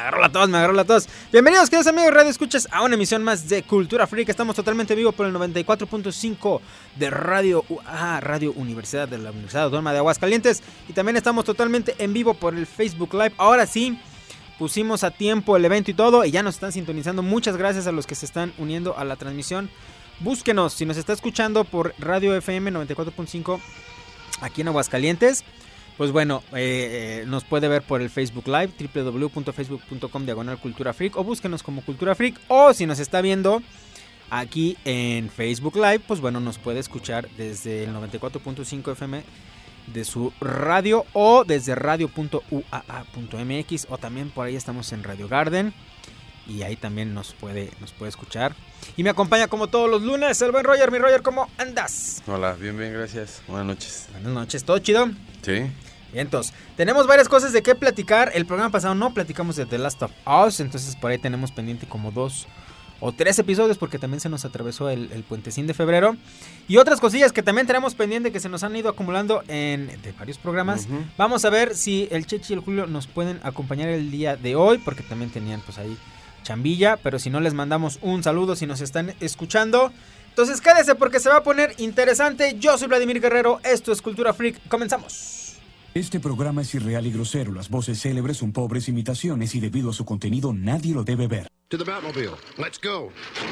Me agarró la tos. Bienvenidos, queridos amigos Radio Escuchas, a una emisión más de Cultura Freak. Estamos totalmente vivo por el 94.5 de Radio Universidad de la Universidad Autónoma de Aguascalientes. Y también estamos totalmente en vivo por el Facebook Live. Ahora sí, pusimos a tiempo el evento y todo, y ya nos están sintonizando. Muchas gracias a los que se están uniendo a la transmisión. Búsquenos, si nos está escuchando por Radio FM 94.5 aquí en Aguascalientes. Pues bueno, nos puede ver por el Facebook Live, www.facebook.com/Cultura Freak, o búsquenos como Cultura Freak, o si nos está viendo aquí en Facebook Live, pues bueno, nos puede escuchar desde el 94.5 FM de su radio, o desde radio.uaa.mx, o también por ahí estamos en Radio Garden, y ahí también nos puede escuchar. Y me acompaña como todos los lunes el buen Roger. Mi Roger, ¿cómo andas? Hola, bien, gracias. Buenas noches. Buenas noches, ¿todo chido? Sí. Bien, entonces, tenemos varias cosas de qué platicar. El programa pasado no platicamos de The Last of Us, entonces por ahí tenemos pendiente como 2 o 3 episodios, porque también se nos atravesó el puentecín de febrero. Y otras cosillas que también tenemos pendiente, que se nos han ido acumulando de varios programas. Uh-huh. Vamos a ver si el Chechi y el Julio nos pueden acompañar el día de hoy, porque también tenían pues ahí chambilla, pero si no, les mandamos un saludo si nos están escuchando. Entonces quédese porque se va a poner interesante. Yo soy Vladimir Guerrero, esto es Cultura Freak, comenzamos. Este programa es irreal y grosero, las voces célebres son pobres imitaciones y debido a su contenido nadie lo debe ver. To the Batmobile, let's go.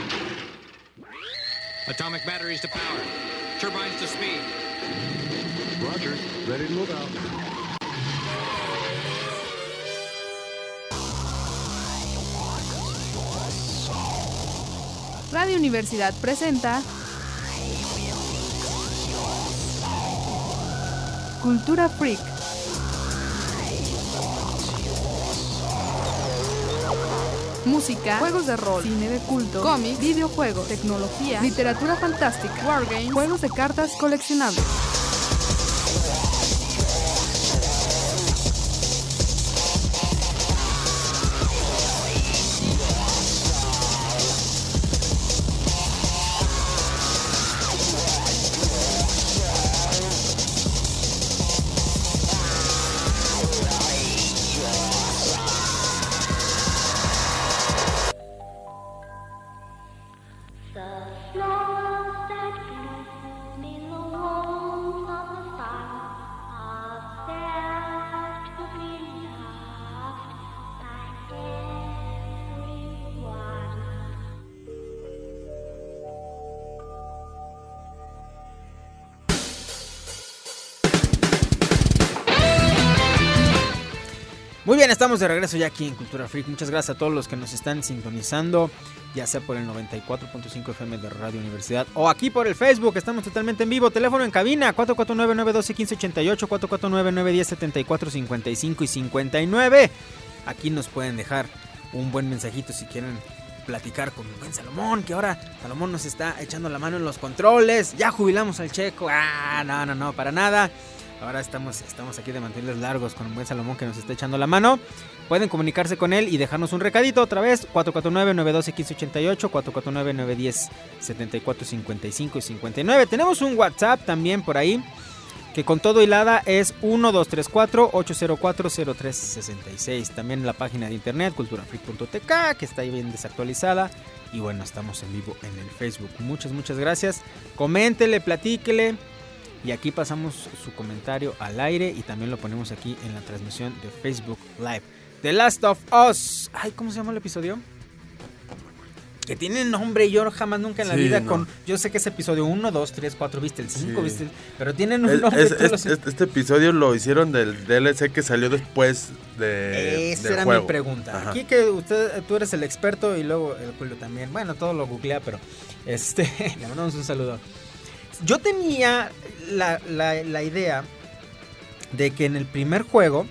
Atomic batteries to power, turbines to speed. Roger, ready to move out. Radio Universidad presenta Cultura Freak. Música, juegos de rol, cine de culto, cómics, videojuegos, tecnología, literatura fantástica, wargames, juegos de cartas coleccionables. Muy bien, estamos de regreso ya aquí en Cultura Freak. Muchas gracias a todos los que nos están sintonizando, ya sea por el 94.5 FM de Radio Universidad o aquí por el Facebook. Estamos totalmente en vivo. Teléfono en cabina 449-912-1588, 449-910-7455 y 59. Aquí nos pueden dejar un buen mensajito si quieren platicar con el buen Salomón, que ahora Salomón nos está echando la mano en los controles. Ya jubilamos al Checo. No, para nada. Ahora estamos aquí de mantenerles largos con el buen Salomón, que nos está echando la mano. Pueden comunicarse con él y dejarnos un recadito otra vez. 449-912-1588, 449-910-7455 y 59. Tenemos un WhatsApp también por ahí, que con todo hilada es 1234-804-0366. También la página de internet culturafreak.tk, que está ahí bien desactualizada. Y bueno, estamos en vivo en el Facebook. Muchas gracias. Coméntele, platíquele. Y aquí pasamos su comentario al aire y también lo ponemos aquí en la transmisión de Facebook Live. The Last of Us. Ay, ¿cómo se llama el episodio? Que tiene nombre, yo jamás nunca en la vida no. Con... Yo sé que es episodio 1, 2, 3, 4, viste el 5, viste el... Pero tienen un nombre. Este episodio lo hicieron del DLC que salió después de Esa era juego. Mi pregunta. Ajá. Aquí que tú eres el experto y luego el Julio también. Bueno, todo lo googlea, pero le mandamos un saludo. Yo tenía la idea de que en el primer juego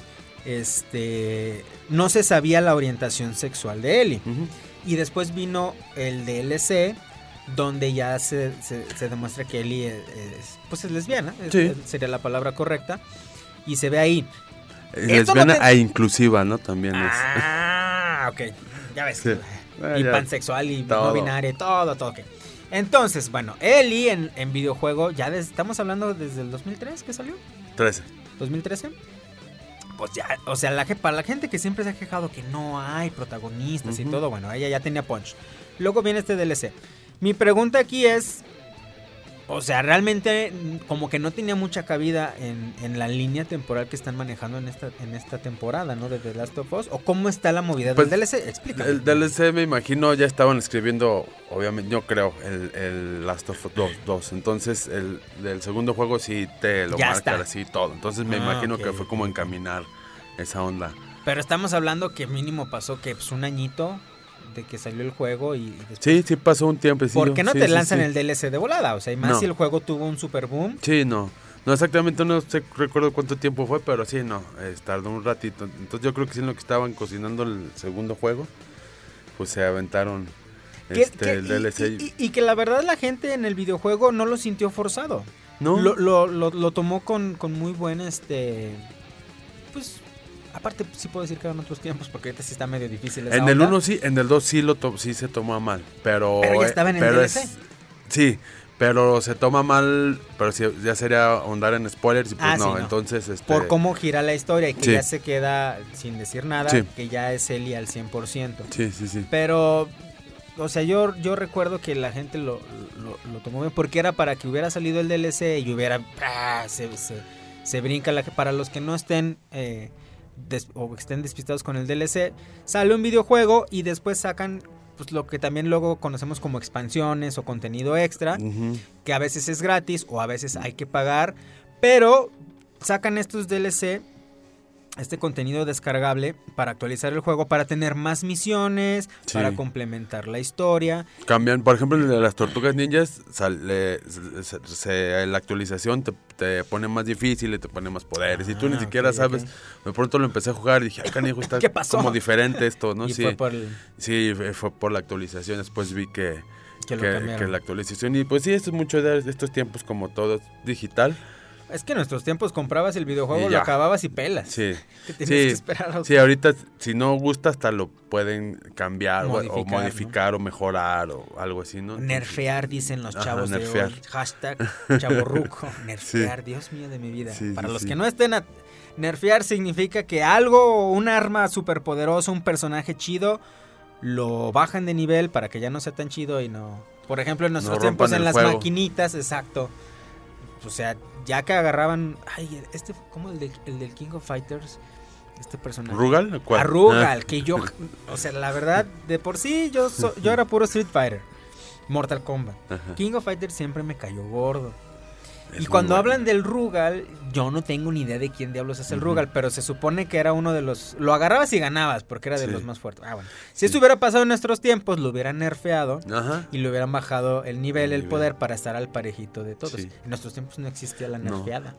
no se sabía la orientación sexual de Ellie. Uh-huh. Y después vino el DLC donde ya se demuestra que Ellie es lesbiana, sí. Sería la palabra correcta, y se ve ahí. Lesbiana e inclusiva, ¿no? También es. Ok, ya ves. Sí. Y pansexual y todo. No binaria, todo, ok. Entonces, bueno, Ellie en videojuego, estamos hablando desde el 2003 que salió. 13. 2013. pues ya, o sea, para la gente que siempre se ha quejado que no hay protagonistas y todo, bueno, ella ya tenía punch. Luego viene este DLC. Mi pregunta aquí es, o sea, realmente como que no tenía mucha cabida en la línea temporal que están manejando en esta temporada, ¿no? De The Last of Us. ¿O cómo está la movida Pues, del DLC? Explícame. El DLC, me imagino, ya estaban escribiendo, obviamente, yo creo, el Last of Us 2. Entonces, el segundo juego sí te lo Ya marca está. así todo. Entonces, me imagino que fue como encaminar esa onda. Pero estamos hablando que mínimo pasó que pues un añito de que salió el juego y después... Sí pasó un tiempo. ¿Por qué no sí, te sí, lanzan sí. el DLC de volada? O sea, y más No. si el juego tuvo un super boom. Sí, no exactamente, no sé, recuerdo cuánto tiempo fue, pero sí, tardó un ratito. Entonces yo creo que sí, en lo que estaban cocinando el segundo juego, pues se aventaron el DLC. Y que la verdad la gente en el videojuego no lo sintió forzado. ¿No? Lo tomó con muy buen, pues, aparte sí puedo decir que eran otros tiempos, porque ahorita sí está medio difícil esa En el onda. 1 sí, en el 2 sí se tomó a mal, pero Pero ya estaba en el DLC. Sí, pero se toma mal, pero sí, ya sería ahondar en spoilers y pues Sí, no. entonces Por cómo gira la historia y que Sí. ya se queda sin decir nada, Sí. que ya es Ellie al 100%. Sí. Pero, o sea, yo recuerdo que la gente lo tomó bien porque era para que hubiera salido el DLC y hubiera... Se brinca para los que no estén... o estén despistados con el DLC, sale un videojuego y después sacan pues lo que también luego conocemos como expansiones o contenido extra, que a veces es gratis o a veces hay que pagar, pero sacan estos DLC, este contenido descargable para actualizar el juego, para tener más misiones, Sí. para complementar la historia. Cambian, por ejemplo, el de las tortugas ninjas, la actualización te pone más difícil y te pone más poderes. Y tú ni siquiera ok, sabes. ok. De pronto lo empecé a jugar y dije, ay, canijo, está ¿Qué pasó? como diferente esto, ¿no? Y Sí, fue por el... sí, fue por la actualización. Después vi que Que lo cambiaron. la actualización. Y pues sí, esto es mucho de estos tiempos, como todo digital. Es que en nuestros tiempos comprabas el videojuego, Y lo ya. acababas y pelas. Sí. Que tenías que esperar a... Sí, ahorita si no gusta hasta lo pueden cambiar o Modificar, modificar o mejorar o algo así, ¿no? Nerfear, dicen los Ajá, chavos nerfear. de hoy. Hashtag chavorruco. Nerfear, Dios mío de mi vida. Sí, Para sí, los sí. que no estén... Nerfear significa que algo, un arma superpoderosa, un personaje chido, lo bajan de nivel para que ya no sea tan chido y no... Por ejemplo, en nuestros No tiempos rompan en el las juego. maquinitas, exacto. O sea, ya que agarraban... Ay, ¿cómo el del King of Fighters? Este personaje. ¿Rugal? ¿Cuál? A Rugal, que yo, o sea, la verdad, de por sí yo era puro Street Fighter, Mortal Kombat. Ajá. King of Fighters siempre me cayó gordo. Es Y cuando muy hablan bueno. del Rugal, yo no tengo ni idea de quién diablos es el Rugal, pero se supone que era uno de los... Lo agarrabas y ganabas, porque era de Sí. los más fuertes. Bueno. Si esto hubiera pasado en nuestros tiempos, lo hubieran nerfeado Ajá. y le hubieran bajado el nivel, el nivel. poder para estar al parejito de todos. Sí. En nuestros tiempos no existía la No. nerfeada.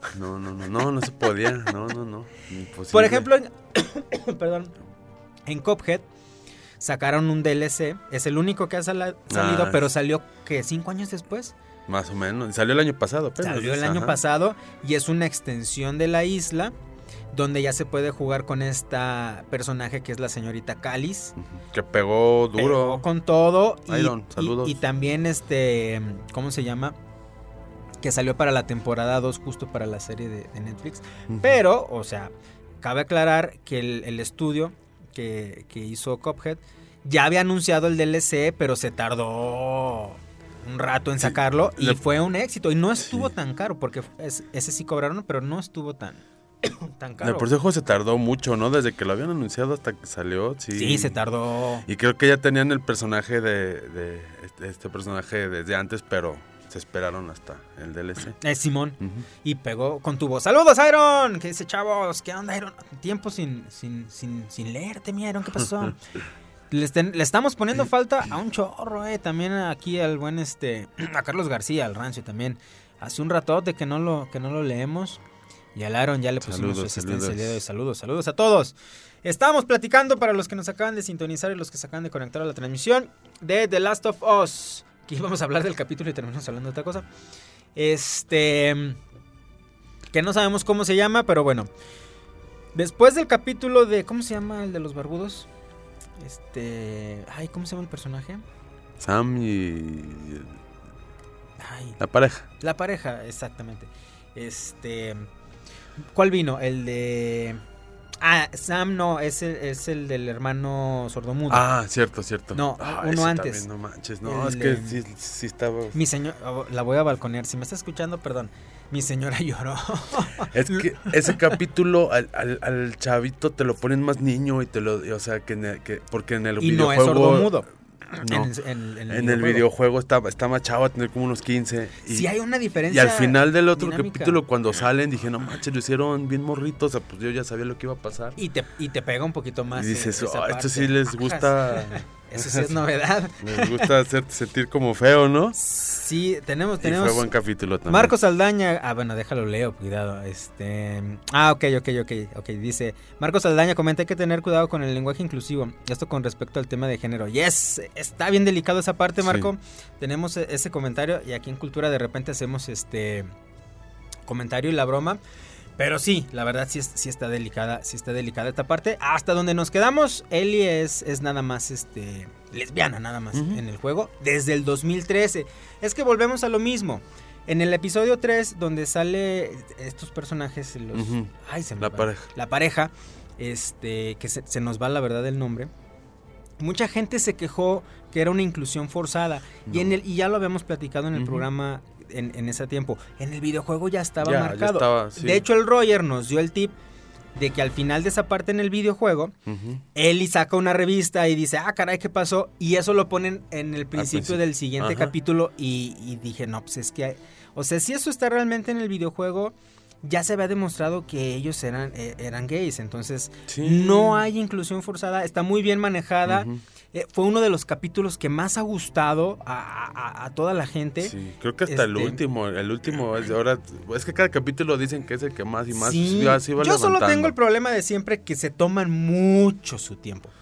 No se podía. No. Imposible. Por ejemplo, perdón, en Cuphead sacaron un DLC, es el único que ha salido, pero salió que 5 años después. Más o menos. Salió el año pasado, apenas. Salió el año Ajá. pasado y es una extensión de la isla donde ya se puede jugar con esta personaje que es la señorita Cáliz. Que pegó duro. Pegó con todo Iron, saludos. y también ¿cómo se llama? Que salió para la temporada 2 justo para la serie de Netflix. Pero, o sea, cabe aclarar que el estudio que hizo Cuphead ya había anunciado el DLC, pero se tardó un rato en sacarlo y fue un éxito. Y no estuvo tan caro, porque ese sí cobraron, pero no estuvo tan caro. Por ese juego se tardó mucho, ¿no? Desde que lo habían anunciado hasta que salió. Sí, se tardó. Y creo que ya tenían el personaje de este personaje desde antes, pero se esperaron hasta el DLC. Simón. Ujú. Y pegó con tu voz. ¡Saludos, Iron! Que dice, chavos, ¿qué onda, Iron? Tiempo sin leerte, mi Iron, ¿qué pasó? Le estamos poniendo falta a un chorro, También aquí al buen a Carlos García, al Rancio también. Hace un ratote que no lo leemos. Y al Iron ya le pusimos su asistencia el día de hoy. Saludos a todos. Estamos platicando para los que nos acaban de sintonizar y los que se acaban de conectar a la transmisión de The Last of Us. Que íbamos a hablar del capítulo y terminamos hablando de otra cosa. Que no sabemos cómo se llama, pero bueno. Después del capítulo de... ¿Cómo se llama el de los barbudos? ¿Cómo se llama el personaje? Sam y la pareja. La pareja, exactamente. ¿Cuál vino? El de... Sam no, es el del hermano sordomudo. Ah, cierto. No, uno antes. También, no manches, no, es que sí estaba... Mi señor, la voy a balconear, si me está escuchando, perdón. Mi señora lloró. Es que ese capítulo al chavito te lo ponen más niño y o sea, porque en el y videojuego... no es sordomudo. No, en el videojuego está más chavo, a tener como unos 15. Sí hay una diferencia. Y al final del otro dinámica. capítulo, cuando salen, dije, no manches, lo hicieron bien morritos. O sea, pues yo ya sabía lo que iba a pasar. Y te pega un poquito más. Y dices, esa esto parte. sí les gusta. Eso sí es novedad. Les gusta hacerte sentir como feo, ¿no? Sí, tenemos. Y fue buen capítulo también. Marcos Saldaña. Bueno, déjalo leo, cuidado. Ok. Dice, Marcos Saldaña comenta: hay que tener cuidado con el lenguaje inclusivo. Esto con respecto al tema de género. Yes, está bien delicado esa parte, Marco. Sí. Tenemos ese comentario y aquí en Cultura de repente hacemos comentario y la broma. Pero sí, la verdad sí está delicada esta parte. Hasta donde nos quedamos, Ellie es nada más lesbiana, nada más en el juego, desde el 2013. Es que volvemos a lo mismo. En el episodio 3, donde sale estos personajes, la pareja, que se nos va la verdad el nombre. Mucha gente se quejó que era una inclusión forzada. No. Y ya lo habíamos platicado en el programa en ese tiempo. En el videojuego ya estaba marcado. Ya estaba, sí. De hecho, el Roger nos dio el tip de que al final de esa parte en el videojuego, Ellie saca una revista y dice, caray, ¿qué pasó? Y eso lo ponen en el principio del siguiente capítulo y dije, no, pues es que... O sea, si eso está realmente en el videojuego... Ya se había demostrado que ellos eran gays, entonces no hay inclusión forzada, está muy bien manejada. Fue uno de los capítulos que más ha gustado a toda la gente. Sí, creo que hasta el último es ahora, es que cada capítulo dicen que es el que más y más sí. así va Yo levantando. Solo tengo el problema de siempre que se toman mucho su tiempo.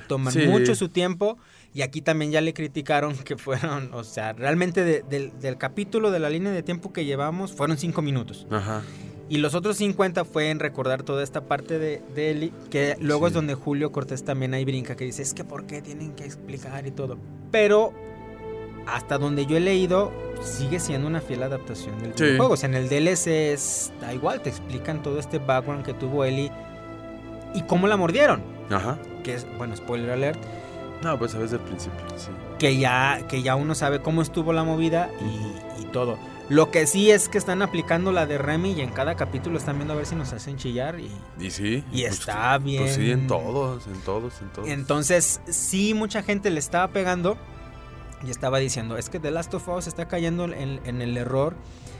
Y aquí también ya le criticaron que fueron, o sea, realmente del capítulo de la línea de tiempo que llevamos fueron 5 minutos. Ajá. Y los otros 50 fue en recordar toda esta parte de Ellie, que luego es donde Julio Cortés también ahí brinca, que dice, es que ¿por qué tienen que explicar y todo? Pero hasta donde yo he leído, sigue siendo una fiel adaptación del videojuego. O sea, en el DLC da igual, te explican todo este background que tuvo Ellie y cómo la mordieron. Ajá. Que es, bueno, spoiler alert. No, pues sabes del principio, sí. Que ya uno sabe cómo estuvo la movida y todo. Lo que sí es que están aplicando la de Remy y en cada capítulo están viendo a ver si nos hacen chillar y sí. Y pues, está bien. Pues sí, en todos. Entonces, sí, mucha gente le estaba pegando y estaba diciendo, es que The Last of Us está cayendo en el error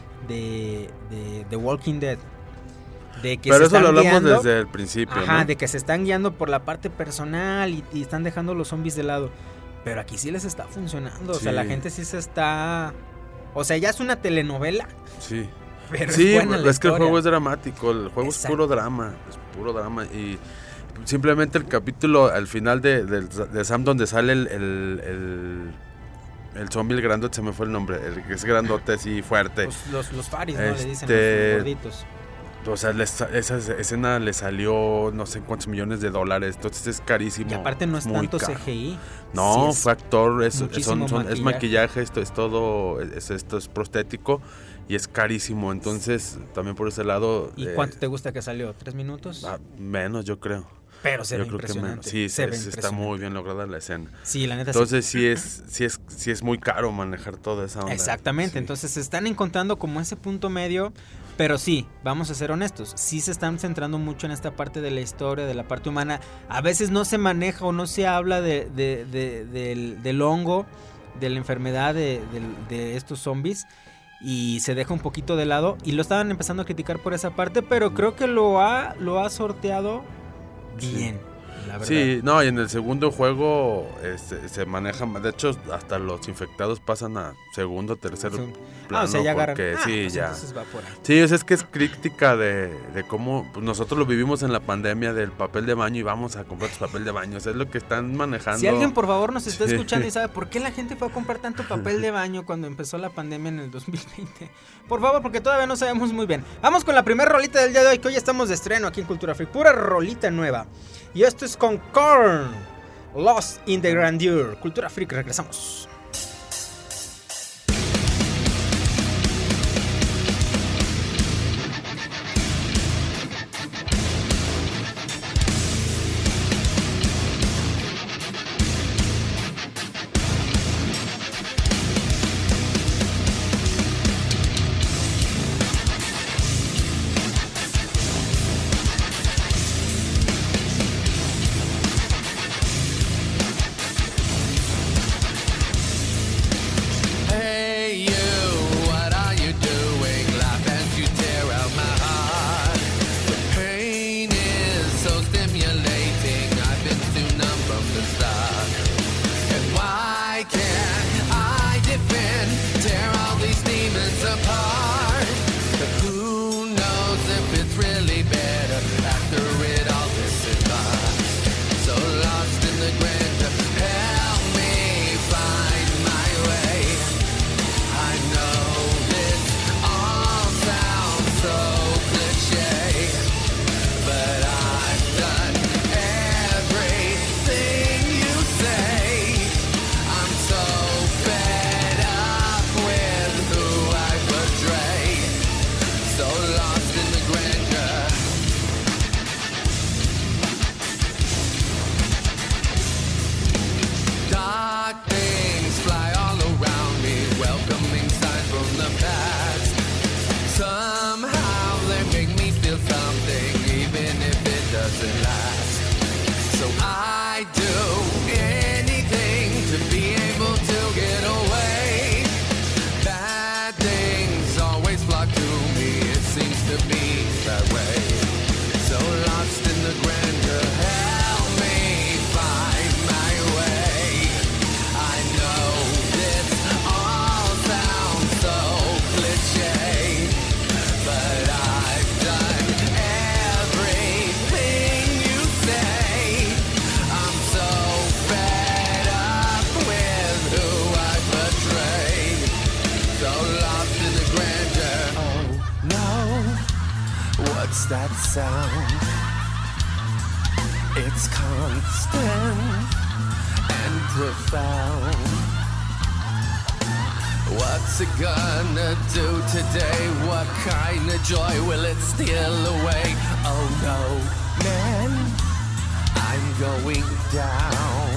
de The Walking Dead. De que pero eso lo hablamos desde el principio, ¿no? De que se están guiando por la parte personal y están dejando los zombies de lado. Pero aquí sí les está funcionando. Sí. O sea, la gente sí se está... O sea, ya es una telenovela. Sí. Pero sí, es buena la es que historia. El juego es dramático. El juego es puro drama. Y simplemente el capítulo al final de Sam donde sale el zombie, el grandote, se me fue el nombre. El que es grandote, así fuerte. Los faris, ¿no? Le dicen los gorditos. O sea, esa escena le salió no sé cuántos millones de dólares, entonces es carísimo. Y aparte no es tanto caro. CGI. No, sí, fue actor, es maquillaje, esto es todo, esto es prostético y es carísimo, entonces también por ese lado... ¿Y cuánto te gusta que salió? ¿3 minutos? Menos, yo creo. Pero se ve impresionante. Sí, está muy bien lograda la escena. Sí, la neta. Entonces sí es muy caro manejar toda esa onda. Exactamente, entonces se están encontrando como ese punto medio, pero sí, vamos a ser honestos, sí se están centrando mucho en esta parte de la historia, de la parte humana. A veces no se maneja o no se habla del hongo, de la enfermedad de estos zombies, y se deja un poquito de lado, y lo estaban empezando a criticar por esa parte, pero creo que lo ha sorteado bien, la verdad. Sí, no, y en el segundo juego se manejan, de hecho hasta los infectados pasan a segundo, tercer plano. O sea, ya agarran. Sí, pues ya. Entonces va por ahí. Sí, o sea, es que es crítica de cómo pues nosotros lo vivimos en la pandemia del papel de baño y vamos a comprar papel de baño, o sea, es lo que están manejando. Si alguien por favor nos está escuchando y sabe por qué la gente fue a comprar tanto papel de baño cuando empezó la pandemia en el 2020, por favor, porque todavía no sabemos muy bien. Vamos con la primera rolita del día de hoy, que hoy estamos de estreno aquí en Cultura Freak, pura rolita nueva. Y esto es con Korn, Lost in the Grandeur. Cultura Freak, regresamos. that sound? It's constant and profound. What's it gonna do today? What kind of joy will it steal away? Oh no, man, I'm going down.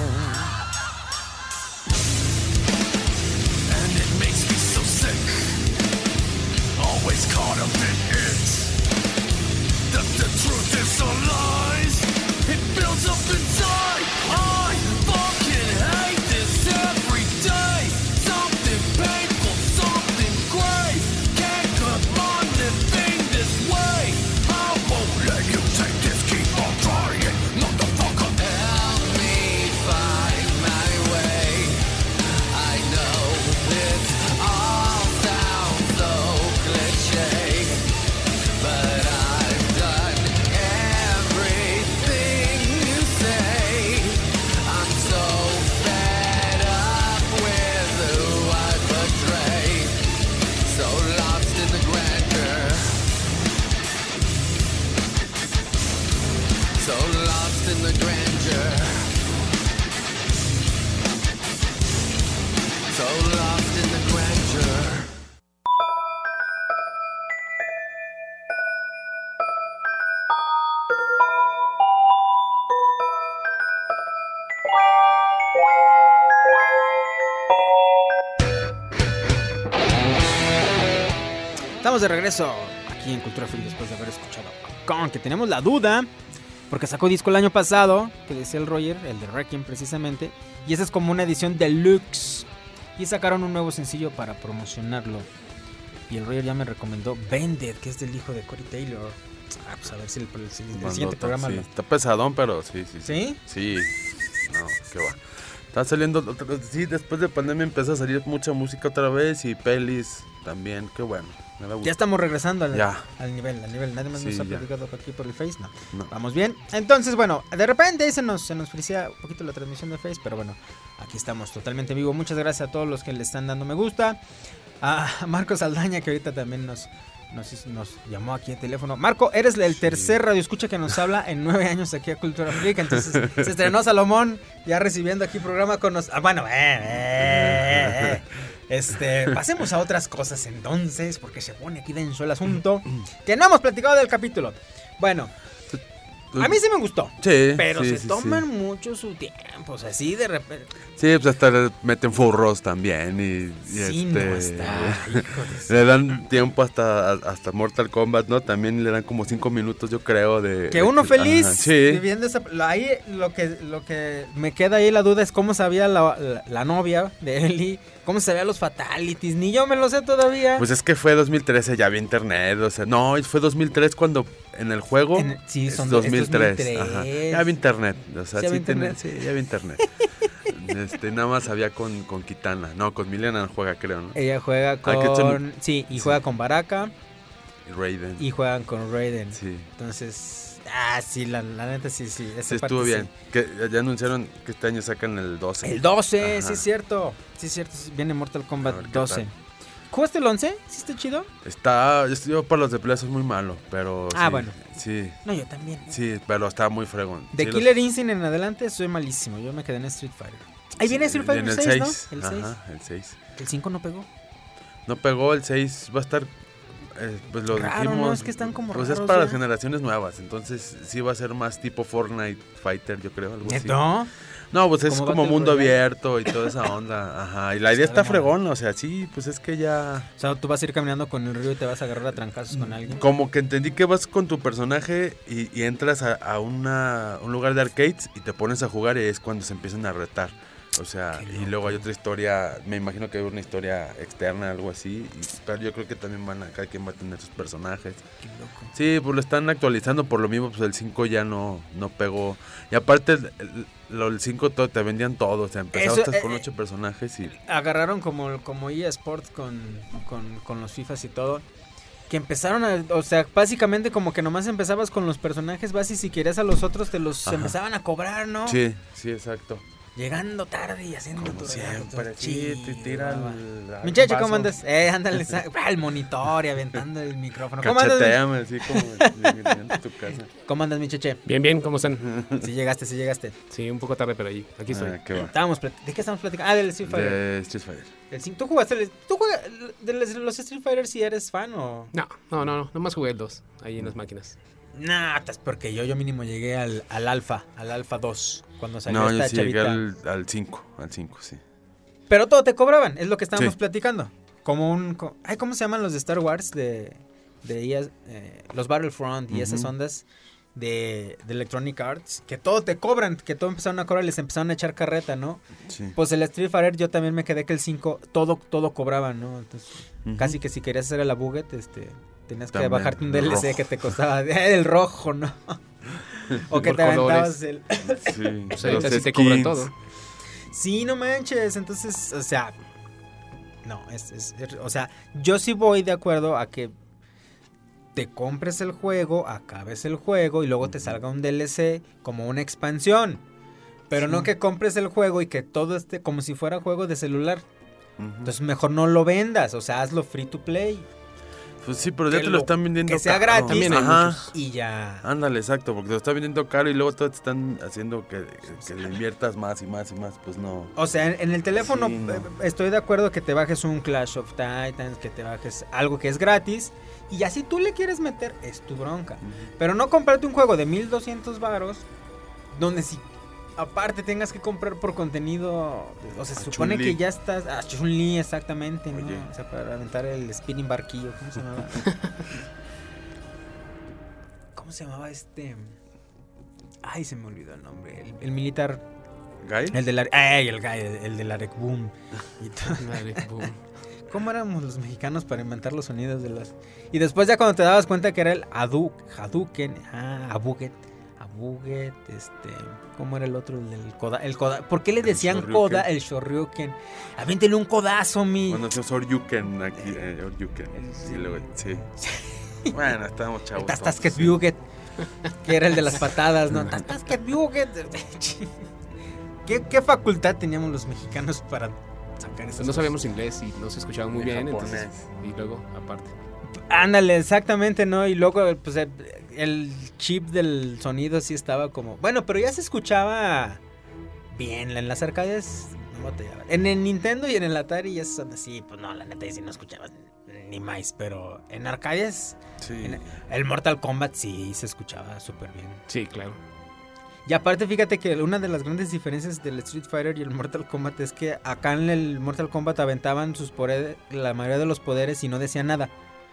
And it makes me so sick, always caught up in it. That the truth is so lies, it builds up inside. I fucking hate this every day. Something painful, something grave. Can't come on living this way. I won't let you take this, keep on trying, motherfucker. Help me find my way. I know this all sounds so cliche, but I've done everything you say. I'm so fed up with who I portray. So lost in the grandeur. So lost in the grandeur. So lost in the grandeur. Estamos de regreso aquí en Cultura Freak después de haber escuchado a Korn, que tenemos la duda, porque sacó disco el año pasado, que decía el Roger, el de Requiem precisamente, y esa es como una edición deluxe, y sacaron un nuevo sencillo para promocionarlo, y el Roger ya me recomendó Bended, que es del hijo de Corey Taylor. Pues a ver si el siguiente programa sí, lo... está pesadón, pero sí. ¿Sí? Sí, no, qué va. Está saliendo, sí, después de pandemia empieza a salir mucha música otra vez y pelis también, qué bueno. Ya estamos regresando al nivel. Nadie más Sí, nos ha ya. platicado aquí por el Face, No. Vamos bien. Entonces, bueno, de repente se nos fricia un poquito la transmisión de Face, pero bueno, aquí estamos totalmente en vivo. Muchas gracias a todos los que le están dando me gusta. A Marco Saldaña, que ahorita también nos llamó aquí al teléfono. Marco, eres el tercer radioescucha que nos habla en 9 años aquí a Cultura Freak. Entonces se estrenó Salomón ya recibiendo aquí programa con nosotros. Pasemos a otras cosas entonces, porque se pone aquí denso el asunto, que no hemos platicado del capítulo. Bueno, a mí sí me gustó, pero se toman mucho su tiempo, o sea, así de repente. Sí, pues hasta le meten furros también y no está, le dan tiempo hasta Mortal Kombat, ¿no? También le dan como 5 minutos, yo creo, de... Que uno feliz, sí. viviendo esa... Ahí lo que me queda ahí la duda es cómo sabía la novia de Ellie, cómo sabía los fatalities, ni yo me lo sé todavía. Pues es que fue 2013, ya había internet, o sea, no, fue 2003 cuando en el juego... Sí, son 2003. Ajá. Ya había internet, o sea, ya había internet. Nada más había con Kitana, no, con Milena juega, creo, ¿no? Ella juega con... juega con Baraka. Raiden. Y juegan con Raiden. Sí. Entonces, sí, la neta sí. Sí, estuvo bien. Que ya anunciaron que este año sacan el 12. El 12, sí es cierto. Viene Mortal Kombat 12. ¿Jugaste el 11? ¿Sí está chido? Yo para los de Play soy muy malo, pero bueno. Sí. No, yo también. Sí, pero está muy fregón. De Killer Instinct en adelante soy malísimo. Yo me quedé en Street Fighter. Ahí viene Street Fighter 6, ¿no? El 6. Ajá, el 6. ¿El 5 no pegó? No pegó, el 6 va a estar... pues lo raro, dijimos, ¿no? Es que están como pues raros, es para ya. las generaciones nuevas, entonces sí va a ser más tipo Fortnite Fighter, yo creo, algo así. ¿No? No, pues es como mundo Royale? Abierto y toda esa onda, ajá, y la idea está fregona, o sea, sí, pues es que ya... O sea, tú vas a ir caminando con el río y te vas a agarrar a trancazos con alguien. Como que entendí que vas con tu personaje y entras a un lugar de arcades y te pones a jugar y es cuando se empiezan a retar. O sea, y luego hay otra historia, me imagino que hay una historia externa, algo así, pero yo creo que también cada quien va a tener sus personajes. Qué loco. Sí, pues lo están actualizando, por lo mismo, pues el 5 ya no pegó. Y aparte, el 5 te vendían todo, o sea, empezaste con 8 personajes y... Agarraron como EA Sports con los FIFAs y todo, que empezaron o sea, básicamente como que nomás empezabas con los personajes básicos y si querías a los otros te los empezaban a cobrar, ¿no? Sí, exacto. Llegando tarde y haciendo Como tu siempre, sí, te tira el Muchacho, vaso. ¿cómo andas? Ándale, al monitor y aventando el micrófono. ¿Cómo andas? Cacheteame, así como en tu casa. ¿Cómo andas, mi cheche? Bien, ¿cómo están? Sí llegaste. Sí, un poco tarde, pero aquí estoy. Ah, qué va. ¿De qué estamos platicando? Ah, del Street Fighter. De Street Fighter. ¿Tú jugaste? ¿Tú juegas de los Street Fighter si eres fan o...? No, nomás jugué el 2, ahí en las máquinas. Nah, porque yo mínimo llegué al Alpha 2, cuando salió No, esta yo sí llegué chavita. al 5, sí. Pero todo te cobraban, es lo que estábamos Sí. platicando. Como ¿cómo se llaman los de Star Wars? De los Battlefront y esas ondas de Electronic Arts, que todo te cobran, que todo empezaron a cobrar, les empezaron a echar carreta, ¿no? Sí. Pues el Street Fighter yo también me quedé que el 5 todo cobraba, ¿no? Entonces, casi que si querías hacer el Buget, tenías que También, bajarte un el DLC rojo. que te costaba el rojo, ¿no? O que Por te aventabas colores. el... Sí, Pues ahorita sí te cobran todo. Sí, no manches, entonces, o sea, no, o sea, yo sí voy de acuerdo a que te compres el juego, acabes el juego y luego te salga un DLC como una expansión, pero no que compres el juego y que todo esté como si fuera juego de celular. Entonces mejor no lo vendas, o sea, hazlo free to play. Pues sí, pero ya Que te lo están vendiendo que sea caro. gratis. También hay muchos. Y ya. Ándale, exacto, porque te lo está vendiendo caro y luego te están haciendo que le inviertas más y más, pues no. O sea, en el teléfono Sí, no. estoy de acuerdo que te bajes un Clash of Titans, que te bajes algo que es gratis. Y ya si tú le quieres meter, es tu bronca. Pero no comprarte un juego de 1,200 varos, donde si aparte tengas que comprar por contenido. O sea, se supone Chun-Li. que ya estás. A Chun-Li, exactamente, ¿no? Oye. O sea, para aventar el spinning barquillo. ¿Cómo se llamaba? ¿Cómo se llamaba este? Ay, se me olvidó el nombre. El militar. ¿Guy? El del Arek Boom. Y todo. Madre, boom. ¿Cómo éramos los mexicanos para inventar los sonidos de las... Y después ya cuando te dabas cuenta que era el Hadouken, Abuget, ¿cómo era el otro? El Koda. ¿Por qué le decían Shoryuken. Koda el Shoryuken? Avéntele un codazo, mi... Bueno, es Oryuken aquí, Oryuken. Sí, sí. Bueno, estábamos chavos. Tastasket Buget, que era el de las patadas, ¿no? Tastasket Buget. ¿Qué facultad teníamos los mexicanos para sacar eso? Pues no sabíamos inglés y no se escuchaba muy Ni bien, japonés. entonces, y luego, aparte. Ándale, exactamente, ¿no? Y luego, pues, el chip del sonido sí estaba como... Bueno, pero ya se escuchaba bien. En las arcades no batallaba. En el Nintendo y en el Atari ya son así, pues no, la neta, sí no escuchabas ni más. Pero en arcades, Sí. el Mortal Kombat sí se escuchaba súper bien. Sí, claro. Y aparte, fíjate que una de las grandes diferencias del Street Fighter y el Mortal Kombat es que acá en el Mortal Kombat aventaban sus poderes, la mayoría de los poderes y no decían nada.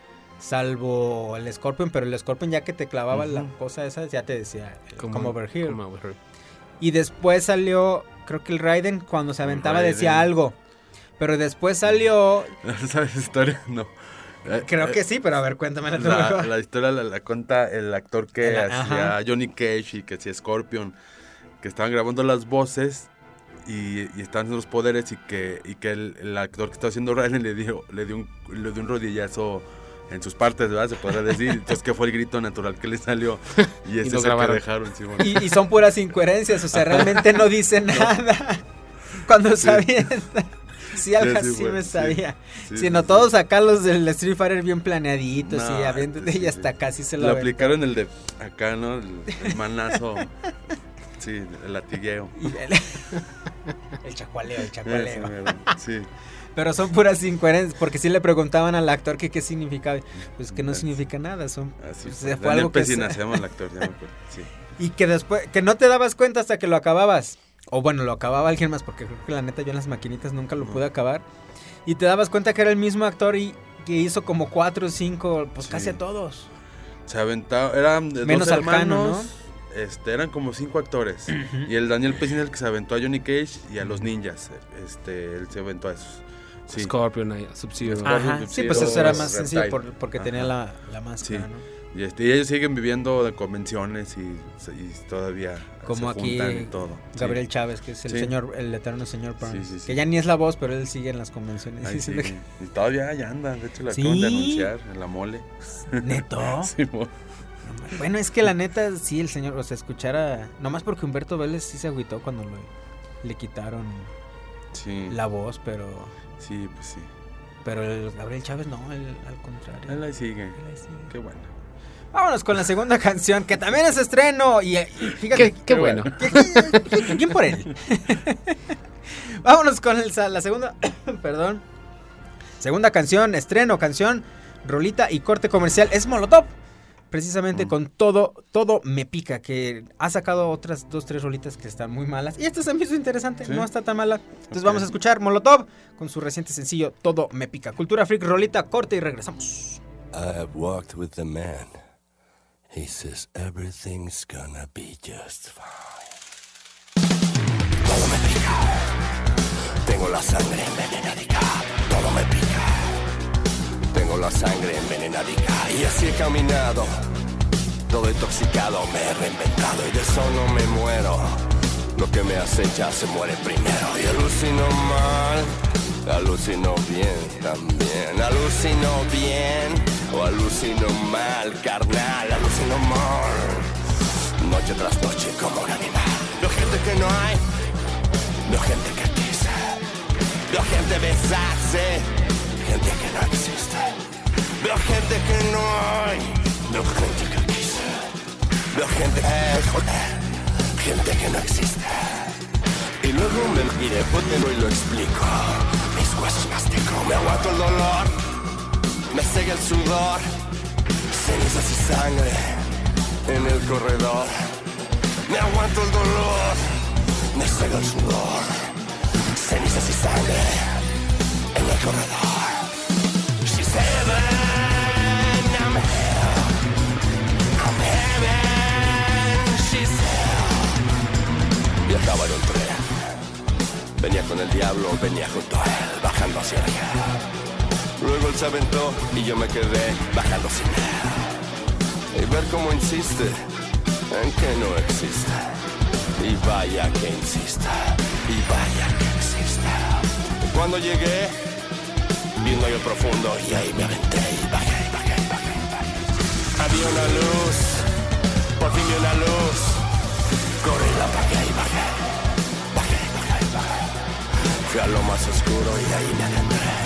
Salvo el Scorpion, pero el Scorpion ya que te clavaba la cosa esa, ya te decía como over here. Como over here. Y después salió, creo que el Raiden cuando se aventaba Raiden. decía algo. Pero después salió, ¿Sabes esa historia? No. creo que sí, pero a ver, cuéntamela tú mejor. La historia la cuenta el actor que Ajá. hacía Johnny Cage y que hacía Scorpion, que estaban grabando las voces y estaban haciendo los poderes y que el actor que estaba haciendo Raiden le dio un rodillazo en sus partes, ¿verdad? Se podrá decir. Entonces, que fue el grito natural que le salió y ese lo es el que grabaron. dejaron. Sí, Y son puras incoherencias, o sea, realmente no dice nada cuando se avienta. Sí, algo Sí, así bueno, me sí. sabía. Sí, Sino sí, todos acá los del Street Fighter bien planeaditos, No, y aviéntate, sí, y hasta sí. casi se lo Lo aventó. aplicaron el de acá, ¿no? El manazo. Sí, el latigueo. Y el chacualeo. Ese mero, sí. Pero son puras incoherencias, porque sí le preguntaban al actor que qué significaba. Pues que no significa nada, Así pues, fue. fue Daniel algo que Pesina se- se llama el actor, ya me acuerdo. Sí. Y que después, que no te dabas cuenta hasta que lo acababas. O bueno, lo acababa alguien más, porque creo que la neta yo en las maquinitas nunca lo pude acabar. Y te dabas cuenta que era el mismo actor y que hizo como 4 o 5, pues Sí. casi a todos. Se aventaba, eran Menos dos al Cano, hermanos, eran como 5 actores. Y el Daniel Pesina es el que se aventó a Johnny Cage y a los ninjas. Él se aventó a esos. Sí. Scorpion, Sub-Zero. Ajá, Sub-Zero, sí, pues eso era más Reptile. sencillo porque Ajá. tenía la máscara, Sí. ¿no? Y ellos siguen viviendo de convenciones y todavía Como se aquí juntan y todo. Gabriel Sí. Chávez, que es el Sí. el eterno señor Burns, Sí, sí, sí. que ya ni es la voz, pero él sigue en las convenciones. Ahí Sí, sigue. Y todavía ya anda, de hecho la Sí. acaban de anunciar en la mole. Neto. Simón. Bueno, es que la neta, sí, el señor, o sea, escuchara, nomás porque Humberto Vélez sí se agüitó cuando le quitaron Sí. la voz, pero Sí, pues sí. el Gabriel Chávez no, al contrario. Él ahí sigue. Él ahí sigue. Qué bueno. Vámonos con la segunda canción, que también es estreno. Y fíjate, Qué bueno. ¿Quién por él? Vámonos con la segunda. Perdón. Segunda canción, estreno, canción, rolita y corte comercial. Es Molotov. Precisamente con todo me pica. Que ha sacado otras 2-3 rolitas que están muy malas. Y esta se me hizo interesante. ¿Sí? No está tan mala. Entonces vamos a escuchar Molotov con su reciente sencillo Todo me pica. Cultura Freak, rolita, corte y regresamos. I have walked with the man. He says everything's gonna be just fine. Todo me pica. Tengo la sangre envenenadica. Todo me pica. Tengo la sangre envenenadica. Y así he caminado. Todo intoxicado me he reinventado. Y de eso no me muero. Lo que me acecha se muere primero. Y alucino mal. Alucino bien también. Alucino bien. O alucino mal, carnal, alucino mal. Noche tras noche como un animal. Veo gente que no hay, veo gente que quise. Veo gente besarse, gente que no existe. Veo gente que no hay, veo gente que quise. Veo gente gente que no existe. Y luego me iré, pótelo y lo explico. Mis huesos mastico, me aguanto el dolor. Me cega el sudor, cenizas y sangre en el corredor. Me aguanto el dolor, me cega el sudor, cenizas y sangre en el corredor. She's heaven, I'm hell, I'm heaven, she's hell. Viajaba en un tren, venía con el diablo, venía junto a él, bajando hacia allá. Luego él se aventó y yo me quedé bajando sin él. Y ver cómo insiste en que no existe. Y vaya que insista, y vaya que exista. Cuando llegué, vi un hoyo profundo y ahí me aventé y bajé. Había una luz, por fin vi una luz. Corrí, la apagué y bajé. Fui a lo más oscuro y ahí me adentré.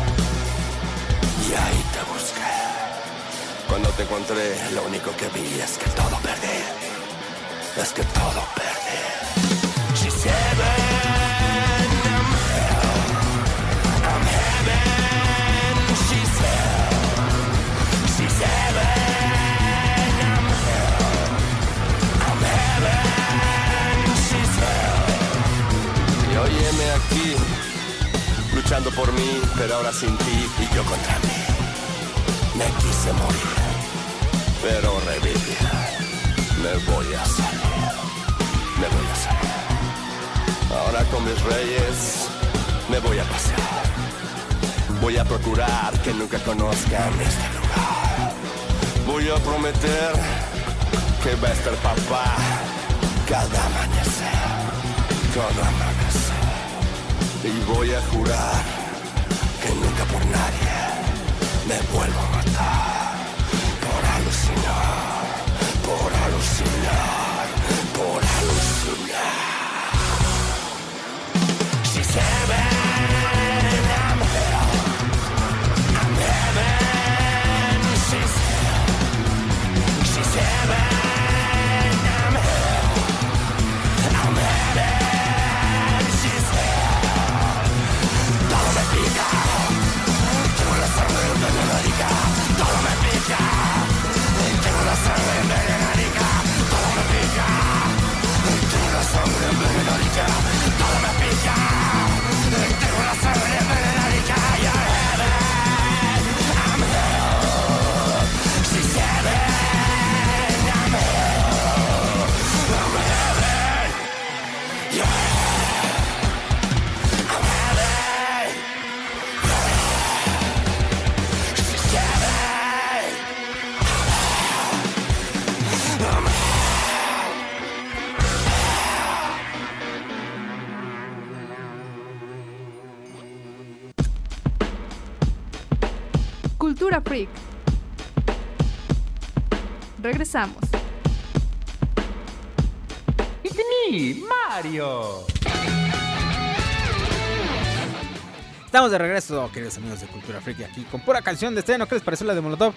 Y ahí te busqué. Cuando te encontré, lo único que vi es que todo perdí. Es que todo perdí. She's heaven, I'm hell. I'm heaven, she's hell. She's heaven, I'm hell. I'm heaven, she's hell. Y óyeme aquí, luchando por mí, pero ahora sin ti y yo contra mí. Me quise morir, pero reviví. Me voy a salir, me voy a salir. Ahora con mis reyes me voy a pasear. Voy a procurar que nunca conozcan este lugar. Voy a prometer que va a estar papá cada amanecer, cada amanecer. Y voy a jurar que nunca por nadie me vuelvo a matar. Por alucinar, por alucinar, por alucinar. She's heaven, I'm hell. I'm heaven, she's hell. She's heaven, I'm hell. I'm heaven, she's hell. Todo me pica, tengo la sangre envenenadica. Todo me pica, tengo la sangre envenenadica. Todo me pica, tengo la sangre envenenadica. Todo me pica, tengo la sangre envenenadica. You're heaven, I'm hell. She's heaven, I'm hell. I'm heaven, you're heaven. I'm heaven, you're heaven. She's heaven, I'm hell. Cultura Freak. Regresamos. It's me, Mario. Estamos de regreso, queridos amigos de Cultura Freak, aquí con pura canción de estreno. ¿Qué les pareció la de Molotov?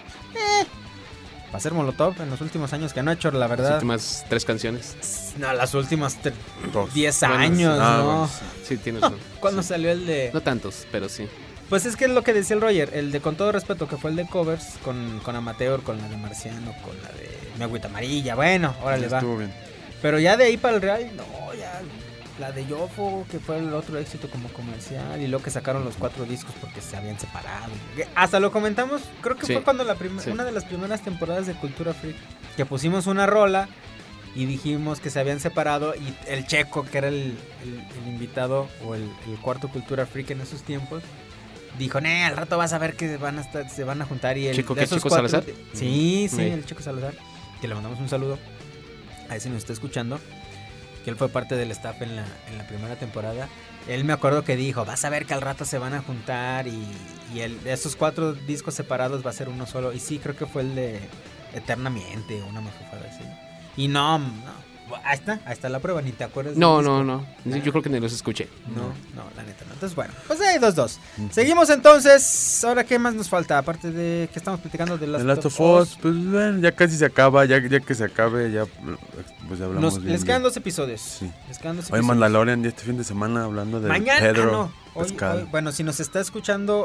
Va a ser Molotov en los últimos años que no ha hecho, la verdad. Las últimas 3 canciones. No, las últimas 2. 10 Bueno, años, ¿no? bueno, Sí, tienes razón. ¿Cuándo salió el de...? No tantos, pero sí. Pues es que es lo que decía el Roger, el de Con Todo Respeto, que fue el de covers, con Amateur, con la de Marciano, con la de Mi Agüita Amarilla, bueno, órale va. Estuvo bien. Pero ya de ahí para el Real, no, ya la de Yofo, que fue el otro éxito como comercial, y luego que sacaron los 4 discos porque se habían separado. Hasta lo comentamos, creo que Sí. fue cuando Sí. una de las primeras temporadas de Cultura Freak, que pusimos una rola y dijimos que se habían separado, y el Checo, que era el invitado o el cuarto Cultura Freak en esos tiempos, dijo, al rato vas a ver que se van a juntar. Y el ¿Chico de qué, esos Chico 4 Salazar? Sí, Sí. el Chico Salazar, que le mandamos un saludo, a ver si nos está escuchando, que él fue parte del staff en la primera temporada. Él me acuerdo que dijo, vas a ver que al rato se van a juntar y de esos 4 discos separados va a ser uno solo. Y sí, creo que fue el de Eternamente, una mafufada así. Y no, ahí está la prueba, ni te acuerdas del No, disco. no. Yo creo que ni los escuché. No, la neta no. Entonces, bueno, pues hay 2-2. Seguimos entonces. Ahora, ¿qué más nos falta? Aparte de que estamos platicando de The Last of Us, pues bueno, ya casi se acaba, ya que se acabe, ya pues hablamos bien. Les quedan 2 episodios. Sí. Les quedan 2 Hoy episodios. Mandalorian, ya este fin de semana hablando de Mañana, Pedro no. Pascal. Hoy, bueno, si nos está escuchando,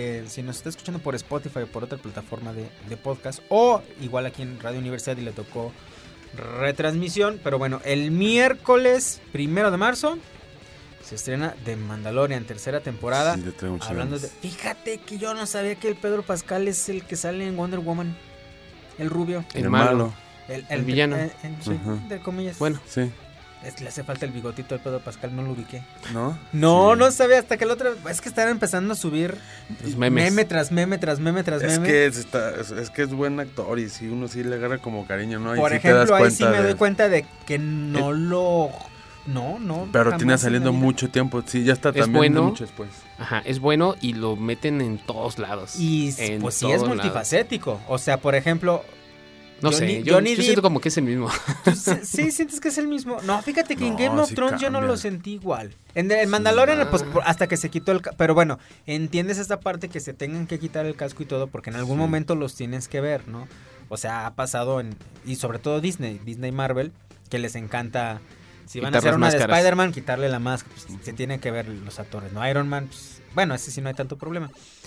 por Spotify o por otra plataforma de podcast, o igual aquí en Radio Universidad y le tocó retransmisión, pero bueno, el miércoles 1 de marzo se estrena The Mandalorian, tercera temporada. Sí, le traigo muchas Hablando de, ganas. fíjate que yo no sabía que el Pedro Pascal es el que sale en Wonder Woman, el rubio, El malo. el villano. sí, Ajá. entre comillas. Bueno. Sí, Le hace falta el bigotito al Pedro Pascal, no lo ubiqué. ¿no? No, Sí. no sabía hasta que el otro. Es que están empezando a subir Los memes. meme tras meme tras meme tras Es meme. que es que es buen actor y si uno sí le agarra como cariño, ¿no? Y Por sí te das ejemplo, ahí sí cuenta me doy de- cuenta de que no lo. No. Pero jamás tiene en saliendo la vida. mucho tiempo, sí, ya está Es también bueno. mucho después. Ajá, es bueno y lo meten en todos lados. Y En pues sí es todos multifacético. O sea, por ejemplo. No Johnny- sé, yo Johnny siento Depp- como que es el mismo. Sí, sientes que es el mismo. No, fíjate que en No, Game of sí Thrones yo no cambia. lo sentí igual. En el Mandalorian, pues Ah. hasta que se quitó el. Pero bueno, entiendes esta parte que se tengan que quitar el casco y todo, porque en algún Sí. momento los tienes que ver, ¿no? O sea, ha pasado y sobre todo Disney y Marvel, que les encanta. Si van a Quitar hacer las una de máscaras. Spider-Man, quitarle la máscara. Pues, se tienen que ver los actores, ¿no? Iron Man, pues, bueno, ese sí no hay tanto problema.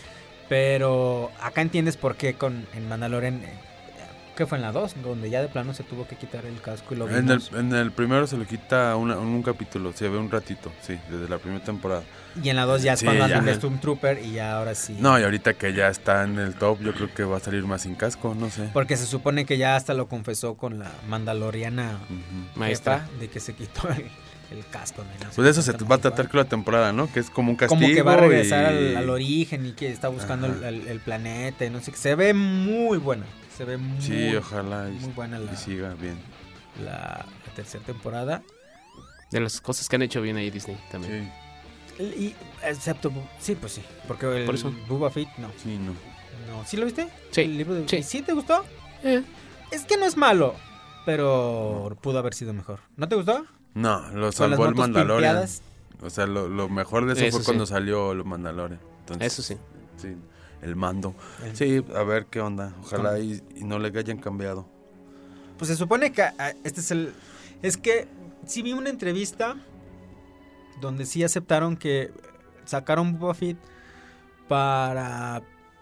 Pero acá entiendes por qué en Mandalorian. ¿Qué fue en la 2? Donde ya de plano se tuvo que quitar el casco y lo vimos. En el primero se le quita un capítulo, se ve un ratito, sí, desde la primera temporada. Y en la 2 ya es Sí, cuando ya. andan de Stormtrooper y ya ahora sí. No, y ahorita que ya está en el top, yo creo que va a salir más sin casco, no sé. Porque se supone que ya hasta lo confesó con la mandaloriana Ujú. Maestra. jefa de que se quitó el casco. ¿no? No sé Pues de eso qué se tanta va a cosa tratar con la temporada, ¿no? Que es como un castigo. Como que va a regresar y- al origen y que está buscando Ajá. el planeta y no sé qué. Se ve muy buena. Se ve muy, Sí, ojalá y, muy buena y siga bien. la tercera temporada. De las cosas que han hecho bien ahí Disney también. Sí, Y excepto, sí, pues sí. Porque el Por eso. Boba Fett, no. sí, no. No. ¿Sí lo viste? Sí, ¿El libro de... sí. ¿Sí te gustó? Eh, Es que no es malo, pero pudo haber sido mejor. ¿No te gustó? No, lo Con las salvó el motos Mandalorian. pimpeadas. O sea, lo mejor de eso, Eso fue sí. cuando salió el Mandalorian. Entonces, Eso sí. Sí, el mando. El- Sí, a ver qué onda. Ojalá y no le hayan cambiado. Pues se supone que este es el... Es que sí vi una entrevista donde sí aceptaron que sacaron Boba Fett para...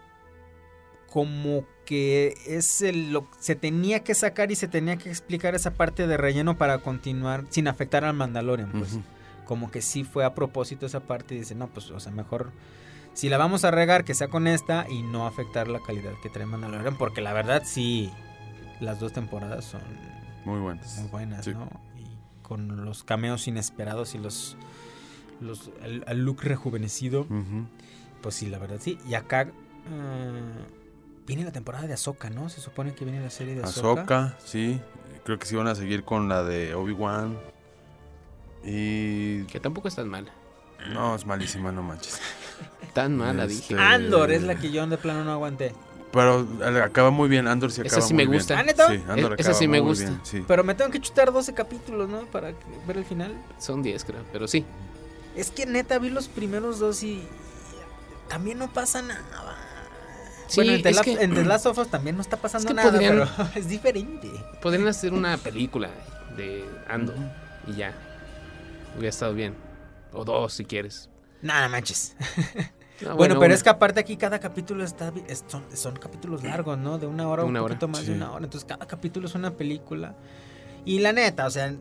Como que se tenía que sacar y se tenía que explicar esa parte de relleno para continuar sin afectar al Mandalorian, pues. Ujú. Como que sí fue a propósito esa parte y dice, no, pues, o sea, mejor si la vamos a regar que sea con esta y no afectar la calidad que trae Mandalorian, porque la verdad sí, las 2 temporadas son Muy buenas. muy buenas, Sí. ¿no? Y con los cameos inesperados y el look rejuvenecido, Ujú. pues sí, la verdad sí. Y acá viene la temporada de Ahsoka, ¿no? Se supone que viene la serie de Ahsoka. Ahsoka, sí. Creo que sí van a seguir con la de Obi-Wan. Y... Que tampoco es tan mala. No, es malísima, no manches. Tan mala, Este, dije. Andor es la que yo de plano no aguanté. Pero acaba muy bien, Andor sí Esa acaba sí muy me bien. gusta. ¿Ah, neta? Sí, Andor Esa acaba sí me muy gusta. bien, sí. Pero me tengo que chutar 12 capítulos, ¿no? Para ver el final. Son 10, creo. Pero sí. Es que neta vi los primeros 2 y también no pasa nada. Sí, Bueno, en es que- The Last of Us también no está pasando que nada, podrían- pero es diferente. Podrían hacer una película de Andor y ya. Hubiera estado bien. O 2 si quieres. Nada manches. No, Bueno, pero una. es que aparte aquí cada capítulo son capítulos largos, ¿no? De 1 hora, un Una hora, poquito más sí. de 1 hora. Entonces cada capítulo es una película. Y la neta, o sea,